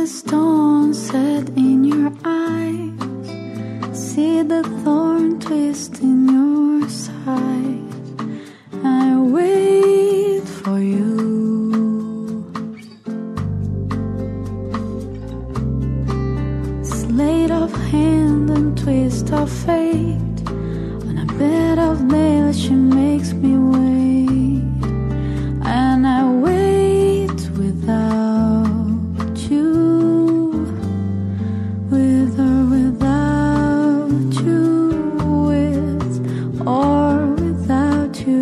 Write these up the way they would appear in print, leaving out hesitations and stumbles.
stone set in your eyes, see the thorn twist in your side. I wait for you. Sleight of hand and twist of fate, on a bed of nails she makes me wait, and I wait without you, with or without you, with or without you.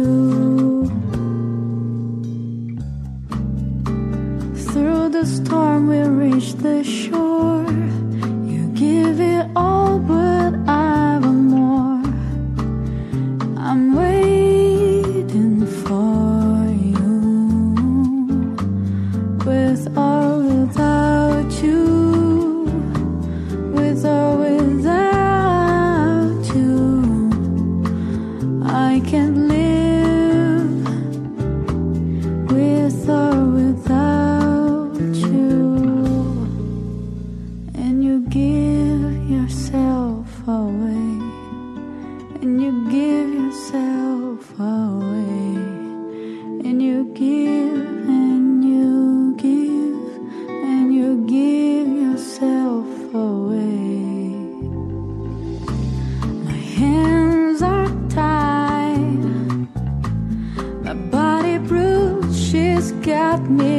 Through the storm we reach the shore. You give it all, but I want more. I'm waiting for you, with or without you, with or without you. I can't live with or without you. And you give yourself away, and you give yourself away, and you give and you give and you give yourself away. My hands are tied, my body bruised, she's got me